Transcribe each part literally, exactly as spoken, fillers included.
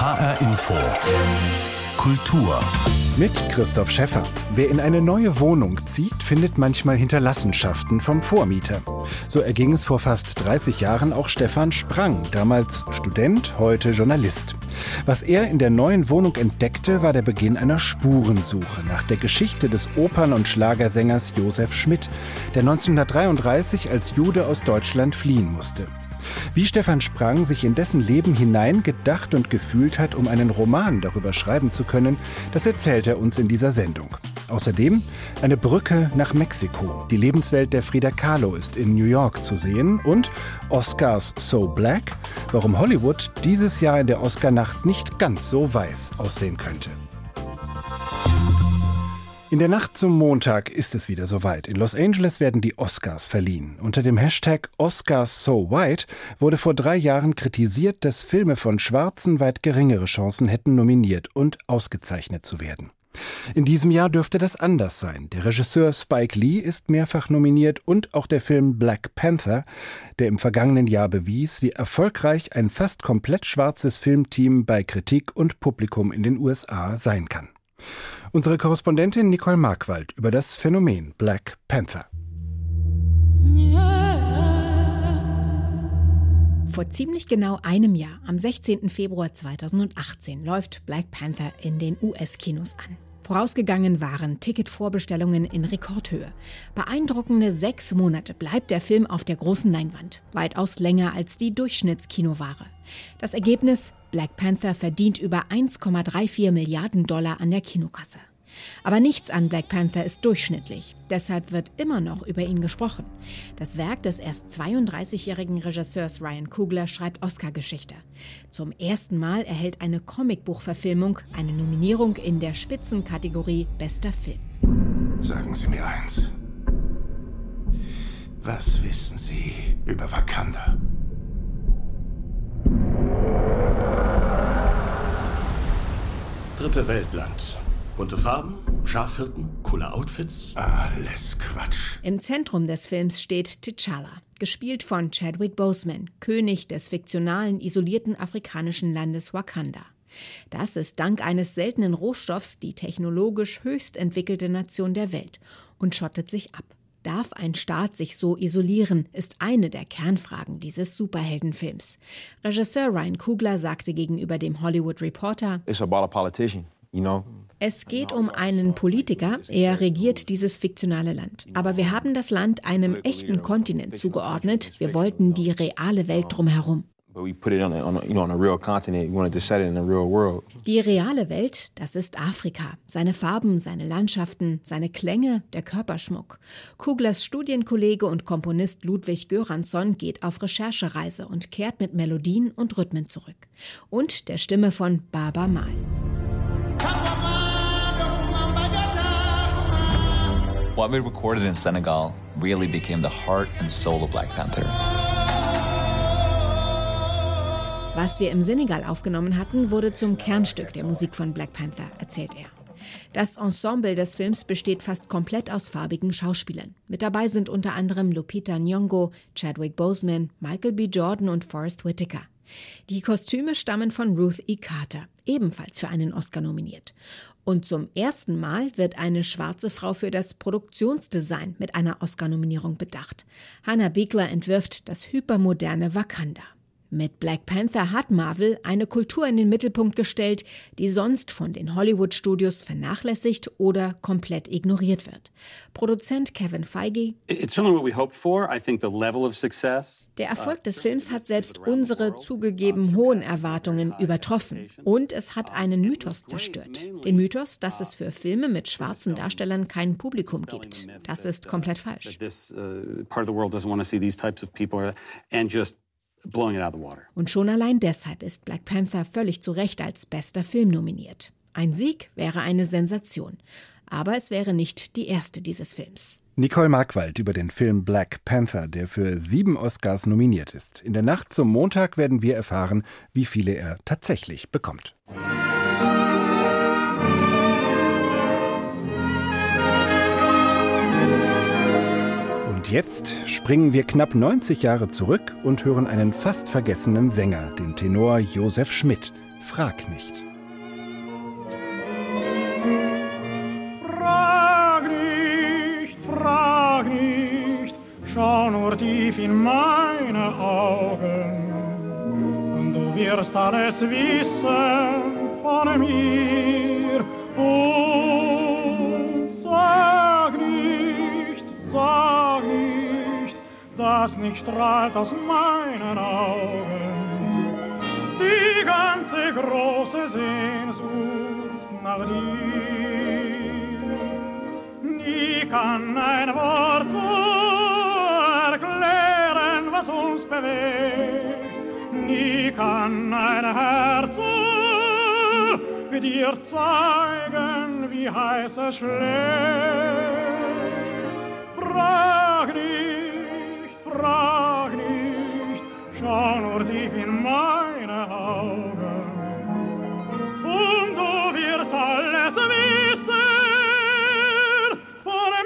H R Info Kultur mit Christoph Schäffer. Wer in eine neue Wohnung zieht, findet manchmal Hinterlassenschaften vom Vormieter. So erging es vor fast dreißig Jahren auch Stefan Sprang, damals Student, heute Journalist. Was er in der neuen Wohnung entdeckte, war der Beginn einer Spurensuche nach der Geschichte des Opern- und Schlagersängers Josef Schmidt, der neunzehnhundertdreiunddreißig als Jude aus Deutschland fliehen musste. Wie Stefan Sprang sich in dessen Leben hinein gedacht und gefühlt hat, um einen Roman darüber schreiben zu können, das erzählt er uns in dieser Sendung. Außerdem eine Brücke nach Mexiko. Die Lebenswelt der Frida Kahlo ist in New York zu sehen und Oscars So Black, warum Hollywood dieses Jahr in der Oscarnacht nicht ganz so weiß aussehen könnte. In der Nacht zum Montag ist es wieder soweit. In Los Angeles werden die Oscars verliehen. Unter dem Hashtag Oscars So White wurde vor drei Jahren kritisiert, dass Filme von Schwarzen weit geringere Chancen hätten, nominiert und ausgezeichnet zu werden. In diesem Jahr dürfte das anders sein. Der Regisseur Spike Lee ist mehrfach nominiert und auch der Film Black Panther, der im vergangenen Jahr bewies, wie erfolgreich ein fast komplett schwarzes Filmteam bei Kritik und Publikum in den U S A sein kann. Unsere Korrespondentin Nicole Markwald über das Phänomen Black Panther. Vor ziemlich genau einem Jahr, am sechzehnten Februar zweitausendachtzehn, läuft Black Panther in den U S-Kinos an. Vorausgegangen waren Ticketvorbestellungen in Rekordhöhe. Beeindruckende sechs Monate bleibt der Film auf der großen Leinwand. Weitaus länger als die Durchschnittskinoware. Das Ergebnis: Black Panther verdient über eins Komma vierunddreißig Milliarden Dollar an der Kinokasse. Aber nichts an Black Panther ist durchschnittlich. Deshalb wird immer noch über ihn gesprochen. Das Werk des erst zweiunddreißigjährigen Regisseurs Ryan Coogler schreibt Oscar-Geschichte. Zum ersten Mal erhält eine Comicbuchverfilmung eine Nominierung in der Spitzenkategorie Bester Film. Sagen Sie mir eins. Was wissen Sie über Wakanda? Dritte Weltland. Bunte Farben, Schafhirten, coole Outfits. Alles Quatsch. Im Zentrum des Films steht T'Challa, gespielt von Chadwick Boseman, König des fiktionalen, isolierten afrikanischen Landes Wakanda. Das ist dank eines seltenen Rohstoffs die technologisch höchst entwickelte Nation der Welt und schottet sich ab. Darf ein Staat sich so isolieren, ist eine der Kernfragen dieses Superheldenfilms. Regisseur Ryan Coogler sagte gegenüber dem Hollywood Reporter: It's about a politician, you know? Es geht um einen Politiker, er regiert dieses fiktionale Land. Aber wir haben das Land einem echten Kontinent zugeordnet. Wir wollten die reale Welt drumherum. Die reale Welt, das ist Afrika. Seine Farben, seine Landschaften, seine Klänge, der Körperschmuck. Cooglers Studienkollege und Komponist Ludwig Göransson geht auf Recherchereise und kehrt mit Melodien und Rhythmen zurück. Und der Stimme von Baaba Maal. What we recorded in Senegal really became the heart and soul of Black Panther. Was wir im Senegal aufgenommen hatten, wurde zum Kernstück der Musik von Black Panther, erzählt er. Das Ensemble des Films besteht fast komplett aus farbigen Schauspielern. Mit dabei sind unter anderem Lupita Nyong'o, Chadwick Boseman, Michael B. Jordan und Forest Whitaker. Die Kostüme stammen von Ruth E. Carter, ebenfalls für einen Oscar nominiert. Und zum ersten Mal wird eine schwarze Frau für das Produktionsdesign mit einer Oscar-Nominierung bedacht. Hannah Biegler entwirft das hypermoderne Wakanda. Mit Black Panther hat Marvel eine Kultur in den Mittelpunkt gestellt, die sonst von den Hollywood-Studios vernachlässigt oder komplett ignoriert wird. Produzent Kevin Feige: Der Erfolg des Films hat selbst unsere zugegeben hohen Erwartungen übertroffen. Und es hat einen Mythos zerstört. Den Mythos, dass es für Filme mit schwarzen Darstellern kein Publikum gibt. Das ist komplett falsch. Und schon allein deshalb ist Black Panther völlig zu Recht als bester Film nominiert. Ein Sieg wäre eine Sensation. Aber es wäre nicht die erste dieses Films. Nicole Markwald über den Film Black Panther, der für sieben Oscars nominiert ist. In der Nacht zum Montag werden wir erfahren, wie viele er tatsächlich bekommt. Und jetzt springen wir knapp neunzig Jahre zurück und hören einen fast vergessenen Sänger, den Tenor Josef Schmidt. Frag nicht. Frag nicht, frag nicht, schau nur tief in meine Augen und du wirst alles wissen von mir. Und sag nicht, sag nicht, dass nicht strahlt aus meinen Augen die ganze große Sehnsucht nach dir. Nie kann ein Wort so erklären, was uns bewegt. Nie kann ein Herz so dir zeigen, wie heiß es schlägt. Frag nicht, frag nicht, schau nur tief in meine Augen und du wirst alles wissen von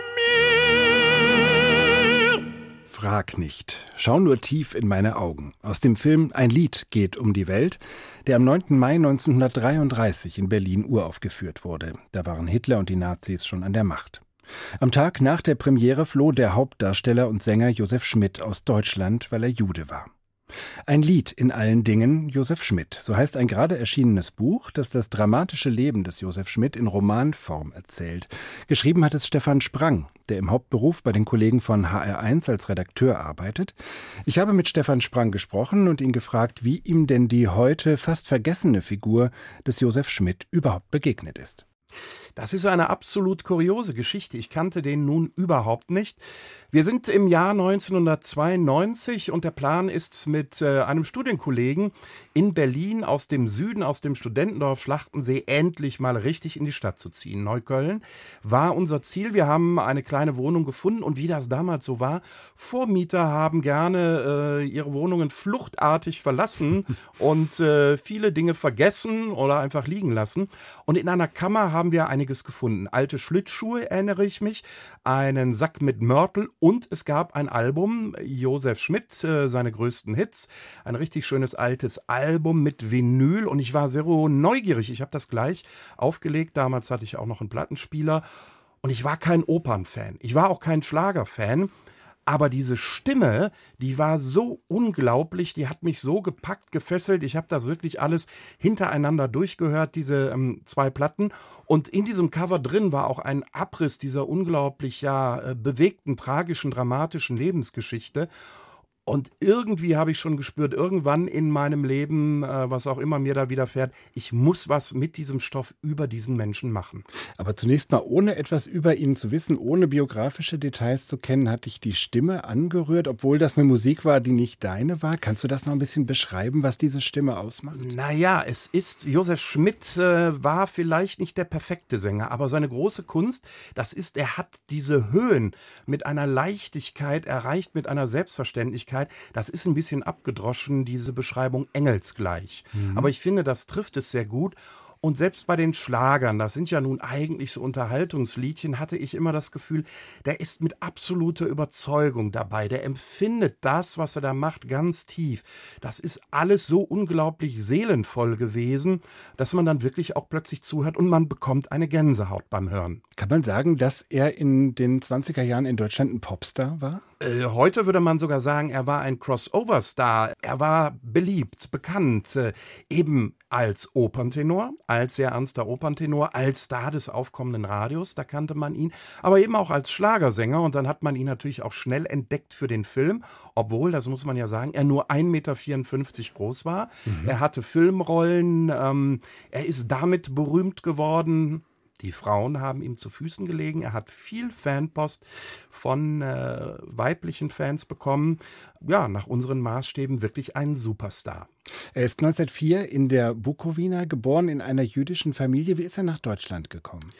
mir. Frag nicht, schau nur tief in meine Augen. Aus dem Film Ein Lied geht um die Welt, der am neunten Mai neunzehnhundertdreiunddreißig in Berlin uraufgeführt wurde. Da waren Hitler und die Nazis schon an der Macht. Am Tag nach der Premiere floh der Hauptdarsteller und Sänger Josef Schmidt aus Deutschland, weil er Jude war. Ein Lied in allen Dingen, Josef Schmidt. So heißt ein gerade erschienenes Buch, das das dramatische Leben des Josef Schmidt in Romanform erzählt. Geschrieben hat es Stefan Sprang, der im Hauptberuf bei den Kollegen von H R eins als Redakteur arbeitet. Ich habe mit Stefan Sprang gesprochen und ihn gefragt, wie ihm denn die heute fast vergessene Figur des Josef Schmidt überhaupt begegnet ist. Das ist eine absolut kuriose Geschichte. Ich kannte den nun überhaupt nicht. Wir sind im Jahr neunzehnhundertzweiundneunzig und der Plan ist, mit äh, einem Studienkollegen in Berlin aus dem Süden, aus dem Studentendorf Schlachtensee, endlich mal richtig in die Stadt zu ziehen. Neukölln war unser Ziel. Wir haben eine kleine Wohnung gefunden und wie das damals so war, Vormieter haben gerne äh, ihre Wohnungen fluchtartig verlassen und äh, viele Dinge vergessen oder einfach liegen lassen. Und in einer Kammer haben wir einiges gefunden. Alte Schlittschuhe, erinnere ich mich, einen Sack mit Mörtel und es gab ein Album, Josef Schmidt, äh, seine größten Hits, ein richtig schönes altes Album mit Vinyl und ich war sehr neugierig. Ich habe das gleich aufgelegt. Damals hatte ich auch noch einen Plattenspieler und ich war kein Opernfan. Ich war auch kein Schlagerfan. Aber diese Stimme, die war so unglaublich, die hat mich so gepackt, gefesselt. Ich habe das wirklich alles hintereinander durchgehört, diese ähm, zwei Platten. Und in diesem Cover drin war auch ein Abriss dieser unglaublich ja äh, bewegten, tragischen, dramatischen Lebensgeschichte. Und irgendwie habe ich schon gespürt, irgendwann in meinem Leben, äh, was auch immer mir da widerfährt, ich muss was mit diesem Stoff über diesen Menschen machen. Aber zunächst mal, ohne etwas über ihn zu wissen, ohne biografische Details zu kennen, hat dich die Stimme angerührt, obwohl das eine Musik war, die nicht deine war. Kannst du das noch ein bisschen beschreiben, was diese Stimme ausmacht? Naja, es ist, Josef Schmidt äh, war vielleicht nicht der perfekte Sänger, aber seine große Kunst, das ist, er hat diese Höhen mit einer Leichtigkeit erreicht, mit einer Selbstverständlichkeit. Das ist ein bisschen abgedroschen, diese Beschreibung engelsgleich. Mhm. Aber ich finde, das trifft es sehr gut. Und selbst bei den Schlagern, das sind ja nun eigentlich so Unterhaltungsliedchen, hatte ich immer das Gefühl, der ist mit absoluter Überzeugung dabei. Der empfindet das, was er da macht, ganz tief. Das ist alles so unglaublich seelenvoll gewesen, dass man dann wirklich auch plötzlich zuhört und man bekommt eine Gänsehaut beim Hören. Kann man sagen, dass er in den zwanziger Jahren in Deutschland ein Popstar war? Äh, heute würde man sogar sagen, er war ein Crossover-Star. Er war beliebt, bekannt, äh, eben als Operntenor, als sehr ernster Operntenor, als Star des aufkommenden Radios, da kannte man ihn, aber eben auch als Schlagersänger und dann hat man ihn natürlich auch schnell entdeckt für den Film, obwohl, das muss man ja sagen, er nur ein Meter vierundfünfzig groß war. Mhm. Er hatte Filmrollen, ähm, er ist damit berühmt geworden. Die Frauen haben ihm zu Füßen gelegen. Er hat viel Fanpost von äh, weiblichen Fans bekommen. Ja, nach unseren Maßstäben wirklich ein Superstar. Er ist neunzehnhundertvier in der Bukowina geboren, in einer jüdischen Familie. Wie ist er nach Deutschland gekommen?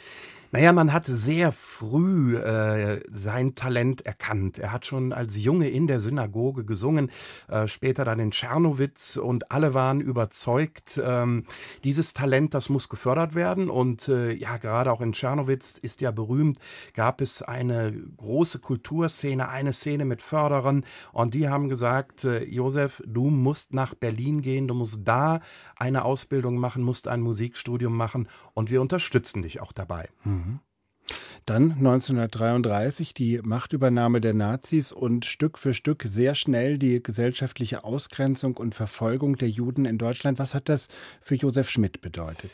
Naja, man hat sehr früh äh, sein Talent erkannt. Er hat schon als Junge in der Synagoge gesungen, äh, später dann in Czernowitz, und alle waren überzeugt, ähm, dieses Talent, das muss gefördert werden. Und äh, ja, gerade auch in Czernowitz ist ja berühmt, gab es eine große Kulturszene, eine Szene mit Förderern, und die haben gesagt, äh, Josef, du musst nach Berlin gehen, du musst da eine Ausbildung machen, musst ein Musikstudium machen, und wir unterstützen dich auch dabei. Mhm. Dann neunzehnhundertdreiunddreißig die Machtübernahme der Nazis und Stück für Stück sehr schnell die gesellschaftliche Ausgrenzung und Verfolgung der Juden in Deutschland. Was hat das für Josef Schmidt bedeutet?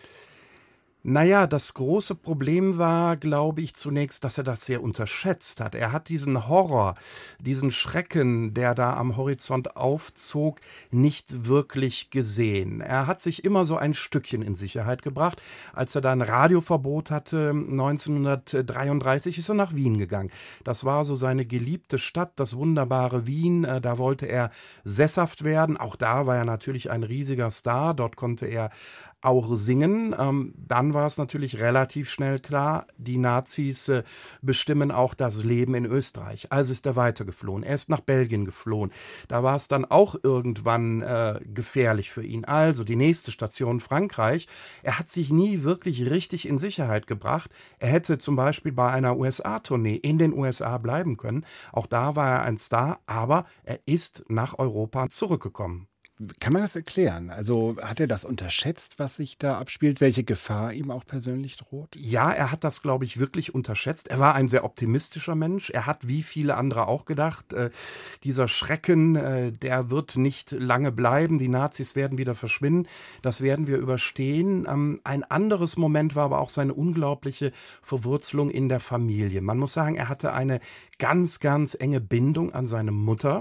Naja, das große Problem war, glaube ich, zunächst, dass er das sehr unterschätzt hat. Er hat diesen Horror, diesen Schrecken, der da am Horizont aufzog, nicht wirklich gesehen. Er hat sich immer so ein Stückchen in Sicherheit gebracht. Als er da ein Radioverbot hatte, neunzehnhundertdreiunddreißig, ist er nach Wien gegangen. Das war so seine geliebte Stadt, das wunderbare Wien. Da wollte er sesshaft werden. Auch da war er natürlich ein riesiger Star. Dort konnte er auch singen. Ähm, dann war es natürlich relativ schnell klar, die Nazis äh, bestimmen auch das Leben in Österreich. Also ist er weitergeflohen. Er ist nach Belgien geflohen. Da war es dann auch irgendwann äh, gefährlich für ihn. Also die nächste Station Frankreich. Er hat sich nie wirklich richtig in Sicherheit gebracht. Er hätte zum Beispiel bei einer U S A-Tournee in den U S A bleiben können. Auch da war er ein Star, aber er ist nach Europa zurückgekommen. Kann man das erklären? Also hat er das unterschätzt, was sich da abspielt, welche Gefahr ihm auch persönlich droht? Ja, er hat das, glaube ich, wirklich unterschätzt. Er war ein sehr optimistischer Mensch. Er hat, wie viele andere auch gedacht, äh, dieser Schrecken, äh, der wird nicht lange bleiben. Die Nazis werden wieder verschwinden. Das werden wir überstehen. Ähm, ein anderes Moment war aber auch seine unglaubliche Verwurzelung in der Familie. Man muss sagen, er hatte eine ganz, ganz enge Bindung an seine Mutter,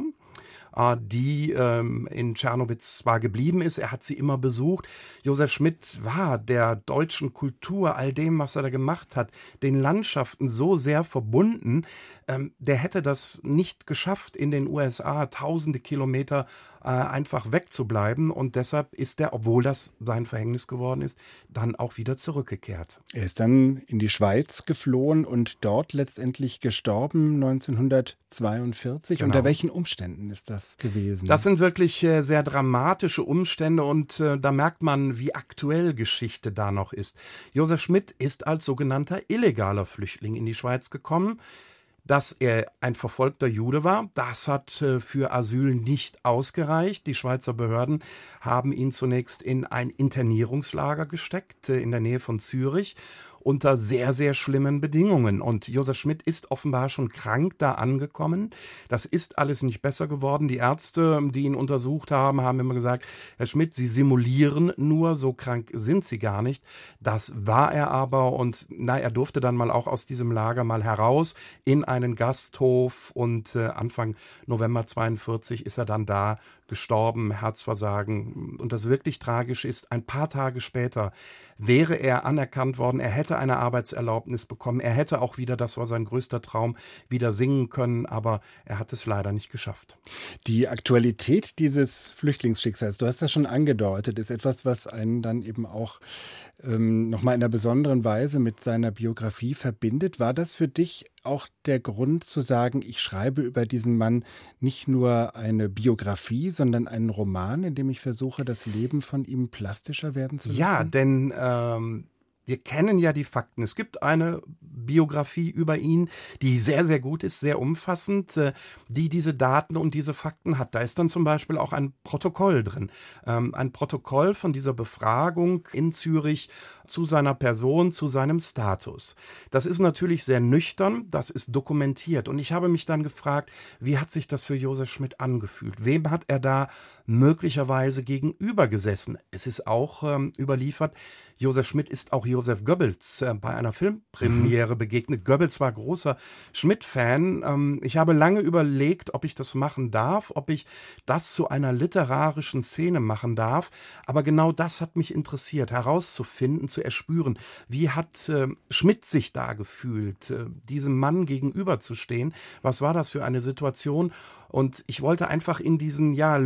die ähm, in Czernowitz zwar geblieben ist, er hat sie immer besucht. Josef Schmidt war der deutschen Kultur, all dem, was er da gemacht hat, den Landschaften so sehr verbunden, ähm, der hätte das nicht geschafft, in den U S A tausende Kilometer äh, einfach wegzubleiben, und deshalb ist er, obwohl das sein Verhängnis geworden ist, dann auch wieder zurückgekehrt. Er ist dann in die Schweiz geflohen und dort letztendlich gestorben, neunzehnhundertzweiundvierzig. Genau. Unter welchen Umständen ist das gewesen? Das sind wirklich äh, sehr dramatische Umstände, und äh, da merkt man, wie aktuell Geschichte da noch ist. Josef Schmidt ist als sogenannter illegaler Flüchtling in die Schweiz gekommen. Dass er ein verfolgter Jude war, das hat äh, für Asyl nicht ausgereicht. Die Schweizer Behörden haben ihn zunächst in ein Internierungslager gesteckt, äh, in der Nähe von Zürich, unter sehr, sehr schlimmen Bedingungen. Und Josef Schmidt ist offenbar schon krank da angekommen. Das ist alles nicht besser geworden. Die Ärzte, die ihn untersucht haben, haben immer gesagt, Herr Schmidt, Sie simulieren nur, so krank sind Sie gar nicht. Das war er aber, und na, er durfte dann mal auch aus diesem Lager mal heraus in einen Gasthof, und äh, Anfang November zweiundvierzig ist er dann da gestorben, Herzversagen. Und das wirklich Tragische ist, ein paar Tage später wäre er anerkannt worden, er hätte eine Arbeitserlaubnis bekommen, er hätte auch wieder, das war sein größter Traum, wieder singen können, aber er hat es leider nicht geschafft. Die Aktualität dieses Flüchtlingsschicksals, du hast das schon angedeutet, ist etwas, was einen dann eben auch ähm, nochmal in einer besonderen Weise mit seiner Biografie verbindet. War das für dich auch der Grund zu sagen, ich schreibe über diesen Mann nicht nur eine Biografie, sondern einen Roman, in dem ich versuche, das Leben von ihm plastischer werden zu lassen? Ja, denn ähm, wir kennen ja die Fakten. Es gibt eine Biografie über ihn, die sehr, sehr gut ist, sehr umfassend, äh, die diese Daten und diese Fakten hat. Da ist dann zum Beispiel auch ein Protokoll drin. Ähm, ein Protokoll von dieser Befragung in Zürich zu seiner Person, zu seinem Status. Das ist natürlich sehr nüchtern, das ist dokumentiert. Und ich habe mich dann gefragt, wie hat sich das für Josef Schmidt angefühlt? Wem hat er da möglicherweise gegenüber gesessen? Es ist auch ähm, überliefert, Josef Schmidt ist auch Joseph Goebbels äh, bei einer Filmpremiere mhm. begegnet. Goebbels war großer Schmidt-Fan. Ähm, ich habe lange überlegt, ob ich das machen darf, ob ich das zu einer literarischen Szene machen darf. Aber genau das hat mich interessiert, herauszufinden, zu erspüren, wie hat äh, Schmidt sich da gefühlt, äh, diesem Mann gegenüberzustehen. Was war das für eine Situation? Und ich wollte einfach in diesen ja, Lücken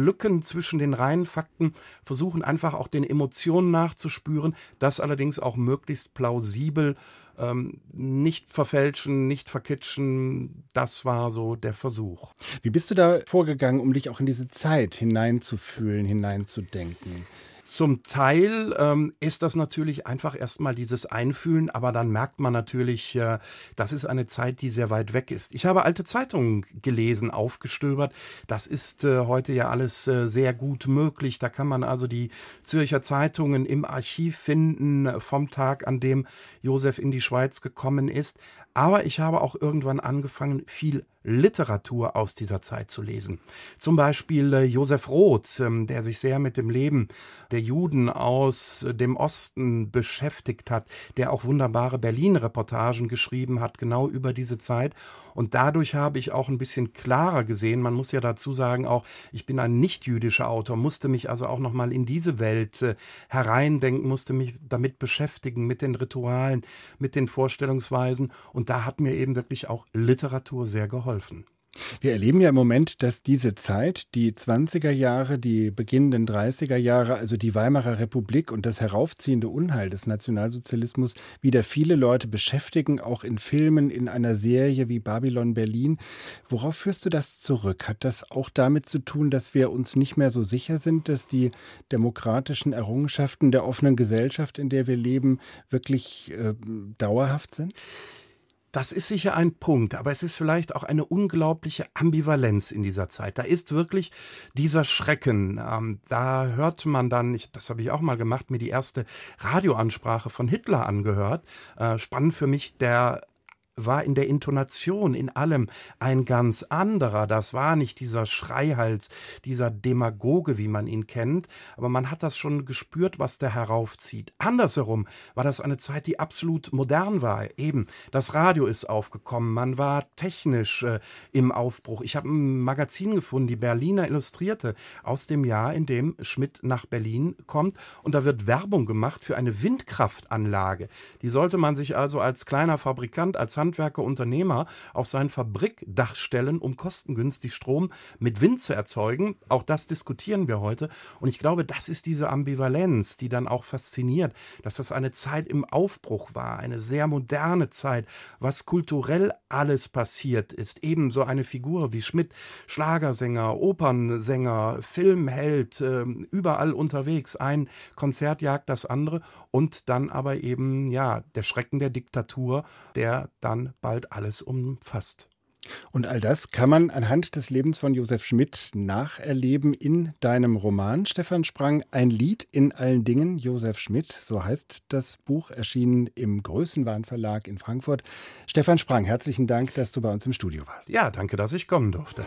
zwischen den Reihenfakten, versuchen einfach auch den Emotionen nachzuspüren, das allerdings auch möglichst plausibel, ähm, nicht verfälschen, nicht verkitschen. Das war so der Versuch. Wie bist du da vorgegangen, um dich auch in diese Zeit hineinzufühlen, hineinzudenken? Zum Teil ähm, ist das natürlich einfach erstmal dieses Einfühlen, aber dann merkt man natürlich, äh, das ist eine Zeit, die sehr weit weg ist. Ich habe alte Zeitungen gelesen, aufgestöbert. Das ist äh, heute ja alles äh, sehr gut möglich. Da kann man also die Zürcher Zeitungen im Archiv finden vom Tag, an dem Josef in die Schweiz gekommen ist. Aber ich habe auch irgendwann angefangen, viel Literatur aus dieser Zeit zu lesen. Zum Beispiel äh, Josef Roth, ähm, der sich sehr mit dem Leben der Juden aus äh, dem Osten beschäftigt hat, der auch wunderbare Berlin-Reportagen geschrieben hat, genau über diese Zeit. Und dadurch habe ich auch ein bisschen klarer gesehen, man muss ja dazu sagen auch, ich bin ein nicht-jüdischer Autor, musste mich also auch nochmal in diese Welt äh, hereindenken, musste mich damit beschäftigen, mit den Ritualen, mit den Vorstellungsweisen. Und da hat mir eben wirklich auch Literatur sehr geholfen. Wir erleben ja im Moment, dass diese Zeit, die zwanziger Jahre, die beginnenden dreißiger Jahre, also die Weimarer Republik und das heraufziehende Unheil des Nationalsozialismus wieder viele Leute beschäftigen, auch in Filmen, in einer Serie wie Babylon Berlin. Worauf führst du das zurück? Hat das auch damit zu tun, dass wir uns nicht mehr so sicher sind, dass die demokratischen Errungenschaften der offenen Gesellschaft, in der wir leben, wirklich äh, dauerhaft sind? Das ist sicher ein Punkt, aber es ist vielleicht auch eine unglaubliche Ambivalenz in dieser Zeit. Da ist wirklich dieser Schrecken. Ähm, da hört man dann, ich, das habe ich auch mal gemacht, mir die erste Radioansprache von Hitler angehört. Äh, spannend für mich, der war in der Intonation, in allem ein ganz anderer. Das war nicht dieser Schreihals, dieser Demagoge, wie man ihn kennt, aber man hat das schon gespürt, was der heraufzieht. Andersherum war das eine Zeit, die absolut modern war. Eben, das Radio ist aufgekommen, man war technisch äh, im Aufbruch. Ich habe ein Magazin gefunden, die Berliner Illustrierte, aus dem Jahr, in dem Schmidt nach Berlin kommt, und da wird Werbung gemacht für eine Windkraftanlage. Die sollte man sich also als kleiner Fabrikant, als Handwerker, Unternehmer auf sein Fabrikdach stellen, um kostengünstig Strom mit Wind zu erzeugen. Auch das diskutieren wir heute. Und ich glaube, das ist diese Ambivalenz, die dann auch fasziniert, dass das eine Zeit im Aufbruch war, eine sehr moderne Zeit, was kulturell alles passiert ist. Ebenso eine Figur wie Schmidt, Schlagersänger, Opernsänger, Filmheld, äh, überall unterwegs. Ein Konzert jagt das andere und dann aber eben, ja, der Schrecken der Diktatur, der dann bald alles umfasst. Und all das kann man anhand des Lebens von Josef Schmidt nacherleben in deinem Roman. Stefan Sprang, ein Lied in allen Dingen, Josef Schmidt, so heißt das Buch, erschienen im Größenwahn Verlag in Frankfurt. Stefan Sprang, herzlichen Dank, dass du bei uns im Studio warst. Ja, danke, dass ich kommen durfte.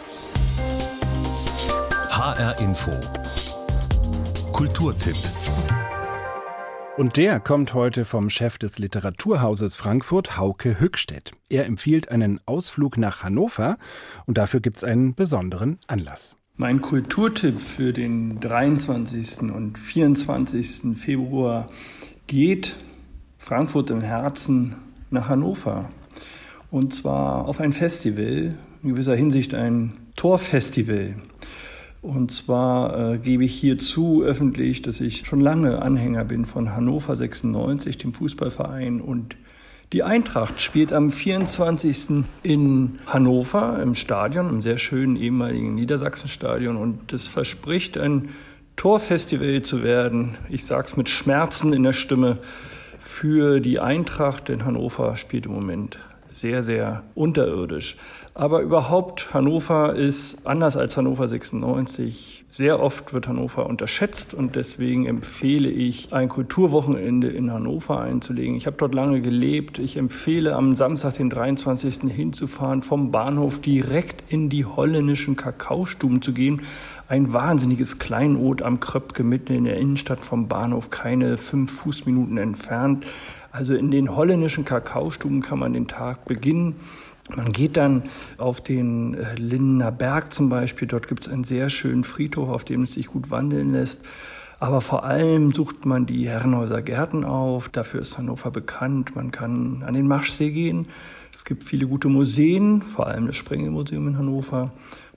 H R Info. Kulturtipp. Und der kommt heute vom Chef des Literaturhauses Frankfurt, Hauke Hückstedt. Er empfiehlt einen Ausflug nach Hannover und dafür gibt es einen besonderen Anlass. Mein Kulturtipp für den dreiundzwanzigsten und vierundzwanzigsten Februar geht Frankfurt im Herzen nach Hannover. Und zwar auf ein Festival, in gewisser Hinsicht ein Torfestival. Und zwar äh, gebe ich hier zu öffentlich, dass ich schon lange Anhänger bin von Hannover sechsundneunzig, dem Fußballverein. Und die Eintracht spielt am vierundzwanzigsten in Hannover im Stadion, im sehr schönen ehemaligen Niedersachsenstadion. Und das verspricht, ein Torfestival zu werden. Ich sage es mit Schmerzen in der Stimme für die Eintracht, denn Hannover spielt im Moment sehr, sehr unterirdisch. Aber überhaupt, Hannover ist anders als Hannover sechsundneunzig. Sehr oft wird Hannover unterschätzt und deswegen empfehle ich, ein Kulturwochenende in Hannover einzulegen. Ich habe dort lange gelebt. Ich empfehle, am Samstag, den dreiundzwanzigsten hinzufahren, vom Bahnhof direkt in die holländischen Kakaostuben zu gehen. Ein wahnsinniges Kleinod am Kröpke, mitten in der Innenstadt vom Bahnhof, keine fünf Fußminuten entfernt. Also in den holländischen Kakaostuben kann man den Tag beginnen. Man geht dann auf den Lindener Berg zum Beispiel. Dort gibt es einen sehr schönen Friedhof, auf dem es sich gut wandeln lässt. Aber vor allem sucht man die Herrenhäuser Gärten auf. Dafür ist Hannover bekannt. Man kann an den Maschsee gehen. Es gibt viele gute Museen, vor allem das Sprengel-Museum in Hannover.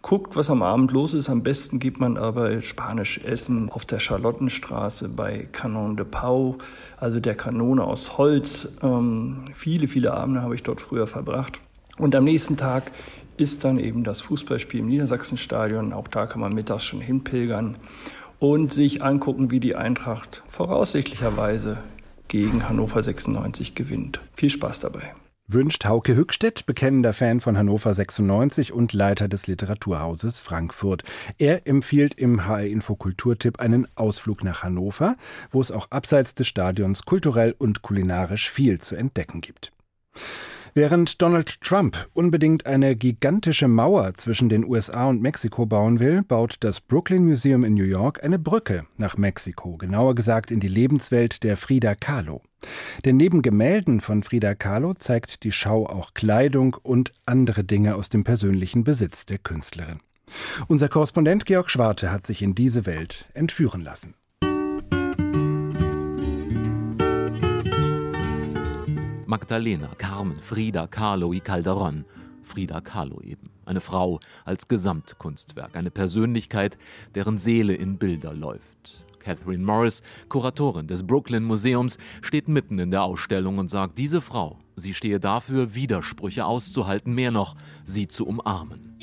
guckt, was am Abend los ist. Am besten geht man aber Spanisch essen auf der Charlottenstraße bei Canon de Pau, also der Kanone aus Holz. Ähm, viele, viele Abende habe ich dort früher verbracht. Und am nächsten Tag ist dann eben das Fußballspiel im Niedersachsenstadion. Auch da kann man mittags schon hinpilgern und sich angucken, wie die Eintracht voraussichtlicherweise gegen Hannover sechsundneunzig gewinnt. Viel Spaß dabei. Wünscht Hauke Hückstedt, bekennender Fan von Hannover sechsundneunzig und Leiter des Literaturhauses Frankfurt. Er empfiehlt im H R-Info Kulturtipp einen Ausflug nach Hannover, wo es auch abseits des Stadions kulturell und kulinarisch viel zu entdecken gibt. Während Donald Trump unbedingt eine gigantische Mauer zwischen den U S A und Mexiko bauen will, baut das Brooklyn Museum in New York eine Brücke nach Mexiko, genauer gesagt in die Lebenswelt der Frida Kahlo. Denn neben Gemälden von Frida Kahlo zeigt die Schau auch Kleidung und andere Dinge aus dem persönlichen Besitz der Künstlerin. Unser Korrespondent Georg Schwarte hat sich in diese Welt entführen lassen. Magdalena, Carmen, Frida Kahlo y Calderón. Frida Kahlo eben. Eine Frau als Gesamtkunstwerk, eine Persönlichkeit, deren Seele in Bilder läuft. Catherine Morris, Kuratorin des Brooklyn Museums, steht mitten in der Ausstellung und sagt, diese Frau, sie stehe dafür, Widersprüche auszuhalten, mehr noch, sie zu umarmen.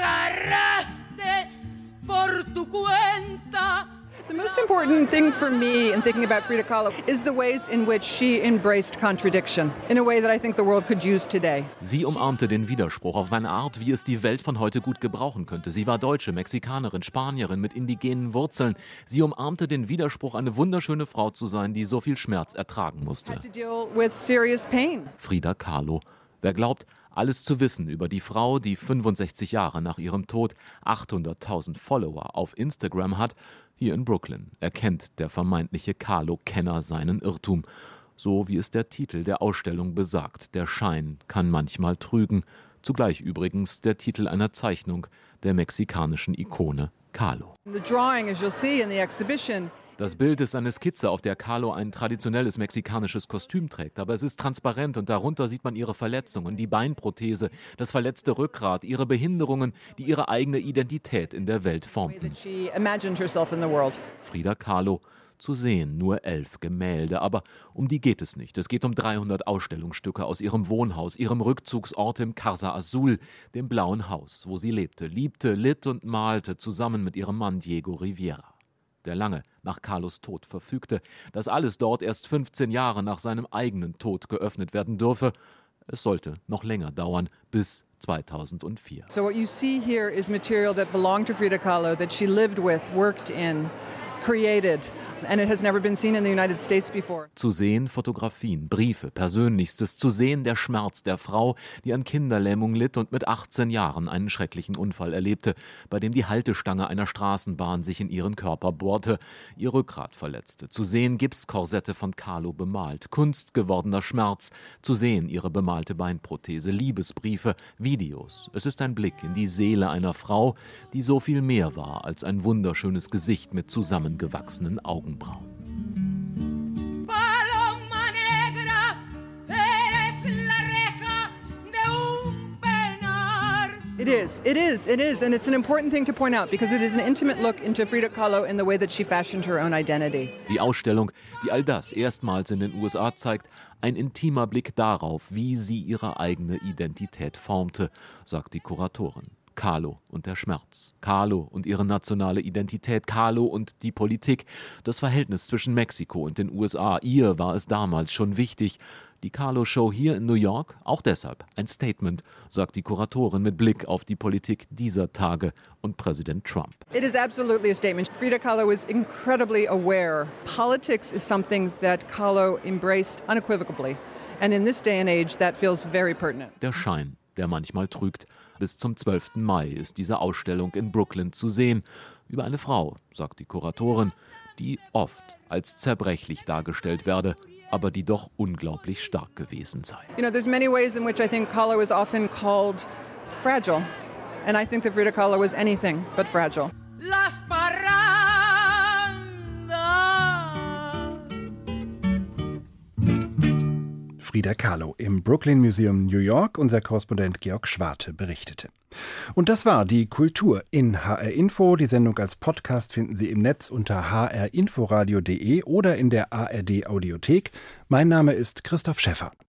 The most important thing for me in thinking about Frida Kahlo is the ways in which she embraced contradiction in a way that I think the world could use today. Sie umarmte den Widerspruch auf eine Art, wie es die Welt von heute gut gebrauchen könnte. Sie war Deutsche, Mexikanerin, Spanierin mit indigenen Wurzeln. Sie umarmte den Widerspruch, eine wunderschöne Frau zu sein, die so viel Schmerz ertragen musste. Had to deal with serious pain. Frida Kahlo. Wer glaubt, alles zu wissen über die Frau, die fünfundsechzig Jahre nach ihrem Tod achthunderttausend Follower auf Instagram hat, hier in Brooklyn erkennt der vermeintliche Kahlo-Kenner seinen Irrtum. So wie es der Titel der Ausstellung besagt, der Schein kann manchmal trügen. Zugleich übrigens der Titel einer Zeichnung der mexikanischen Ikone Kahlo. The drawing, as you'll see in the exhibition, das Bild ist eine Skizze, auf der Kahlo ein traditionelles mexikanisches Kostüm trägt. Aber es ist transparent und darunter sieht man ihre Verletzungen, die Beinprothese, das verletzte Rückgrat, ihre Behinderungen, die ihre eigene Identität in der Welt formten. Frida Kahlo, zu sehen, nur elf Gemälde. Aber um die geht es nicht. Es geht um dreihundert Ausstellungsstücke aus ihrem Wohnhaus, ihrem Rückzugsort im Casa Azul, dem blauen Haus, wo sie lebte, liebte, litt und malte, zusammen mit ihrem Mann Diego Rivera, der lange nach Kahlos Tod verfügte, dass alles dort erst fünfzehn Jahre nach seinem eigenen Tod geöffnet werden dürfe. Es sollte noch länger dauern, bis zweitausendvier. So what you see here is material that belonged to Frida Kahlo, that she lived with, worked in, created, and it has never been seen in the United States before. Zu sehen Fotografien, Briefe, Persönlichstes, zu sehen der Schmerz der Frau, die an Kinderlähmung litt und mit achtzehn Jahren einen schrecklichen Unfall erlebte, bei dem die Haltestange einer Straßenbahn sich in ihren Körper bohrte, ihr Rückgrat verletzte. Zu sehen Gipskorsette von Kahlo bemalt, Kunst gewordener Schmerz, zu sehen ihre bemalte Beinprothese, Liebesbriefe, Videos. Es ist ein Blick in die Seele einer Frau, die so viel mehr war als ein wunderschönes Gesicht mit zusammengewachsenen Augenbrauen. It is, it is, it is, and it's an important thing to point out because it is an intimate look into Frida Kahlo in the way that she fashioned her own identity. Die Ausstellung, die all das erstmals in den U S A zeigt, ein intimer Blick darauf, wie sie ihre eigene Identität formte, sagt die Kuratorin. Kahlo und der Schmerz, Kahlo und ihre nationale Identität, Kahlo und die Politik, das Verhältnis zwischen Mexiko und den U S A. Ihr war es damals schon wichtig. Die Kahlo-Show hier in New York, auch deshalb ein Statement, sagt die Kuratorin mit Blick auf die Politik dieser Tage und Präsident Trump. It is absolutely a statement. Frida Kahlo is incredibly aware. Politics is something that Kahlo embraced unequivocally. And in this day and age, that feels very pertinent. Der Schein, der manchmal trügt. Bis zum zwölften Mai ist diese Ausstellung in Brooklyn zu sehen. Über eine Frau, sagt die Kuratorin, die oft als zerbrechlich dargestellt werde, aber die doch unglaublich stark gewesen sei. You know, there's many ways in which I think Kahlo is often called fragile. And I think that Frida Kahlo was anything but fragile. Las Frida Kahlo im Brooklyn Museum New York. Unser Korrespondent Georg Schwarte berichtete. Und das war die Kultur in H R Info. Die Sendung als Podcast finden Sie im Netz unter h r inforadio punkt d e oder in der A R D Audiothek. Mein Name ist Christoph Schäffer.